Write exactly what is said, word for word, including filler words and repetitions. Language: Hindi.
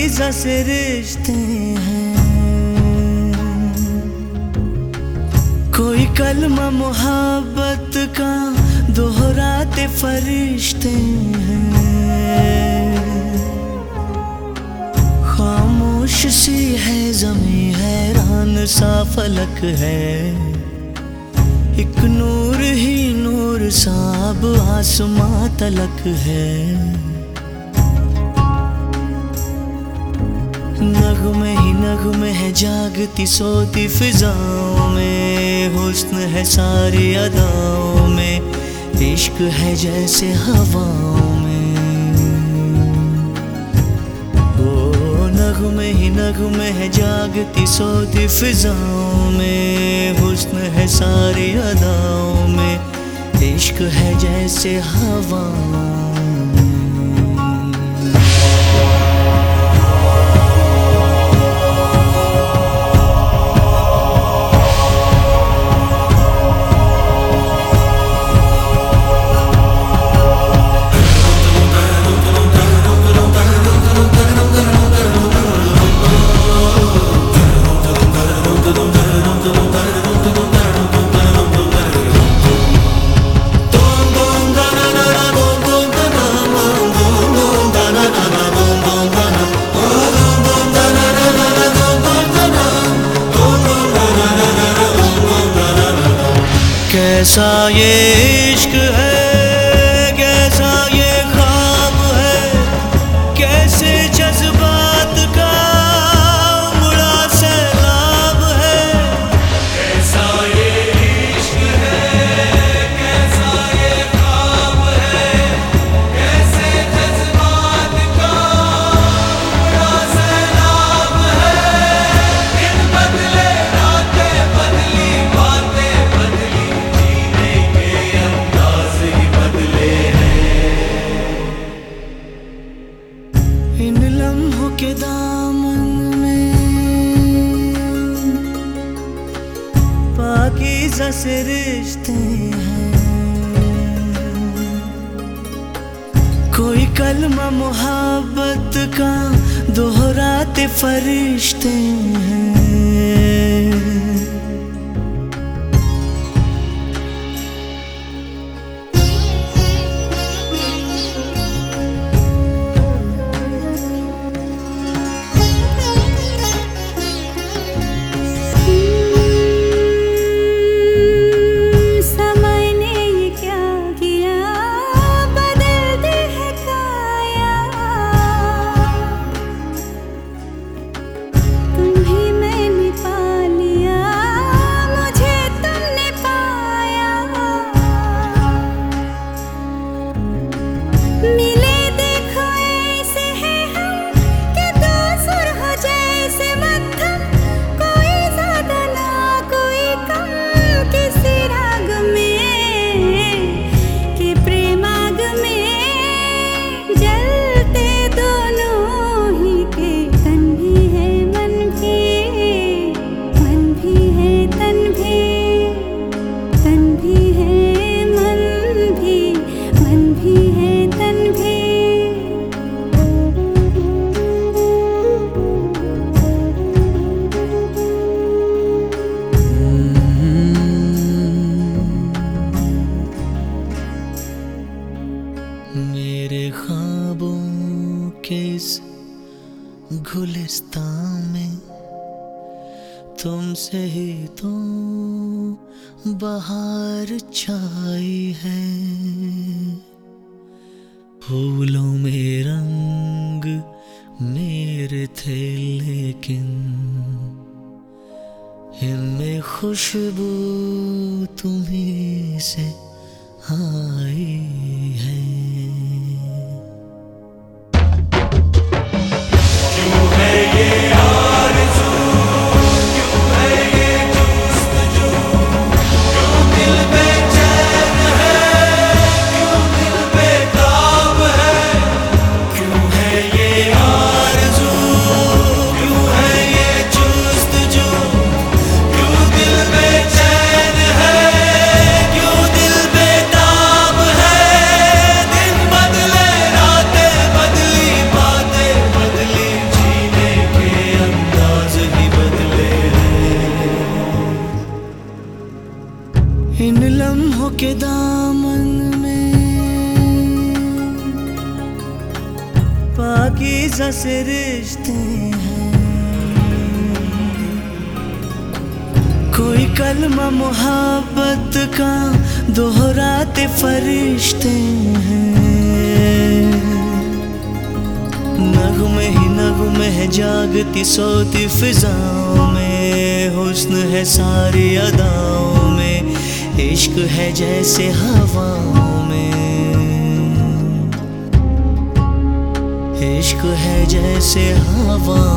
पाकीज़ा से रिश्ते हैं, कोई कलमा मोहब्बत का दोहराते फरिश्ते हैं। खामोश सी है ज़मीं, हैरान सा फलक है, एक नूर ही नूर सा अब आसमां तलक है। नगमे ही नगमे है जागती सोती फिजाओं में, हुस्न है सारी अदाओं में, इश्क है जैसे हवाओं में। ओ नगमे ही नगमे है जागती सोती फिजाओं में, हुस्न है सारी अदाओं में, इश्क है जैसे हवाओं में। कैसा ये इश्क है, कैसा ये ख्वाब है, कैसे जज्बात का उमड़ा सैलाब है। कैसा ये इश्क है, कैसा ये ख्वाब है, कैसे जज्बात का उमड़ा सैलाब है। इन बदले रातें बदली, बातें बदली, इन लम्हों के दामन में पाकीज़ा से रिश्ते हैं, कोई कलमा मोहब्बत का दोहराते फरिश्ते हैं। मेरे ख्वाबों के इस गुलिस्तान में तुमसे ही तो बहार छाई है। फूलों में रंग मेरे थे लेकिन इनमें खुशबू तुम्हीं से आई है। क्यों दिल पाकीज़ा से रिश्ते हैं, कोई कलमा मोहब्बत का दोहराते फरिश्ते हैं। नगमे ही नगमे है जागती सोती फिजाओं में, हुस्न है सारी अदाओं में, इश्क है जैसे हवाओं में, इश्क है जैसे हवा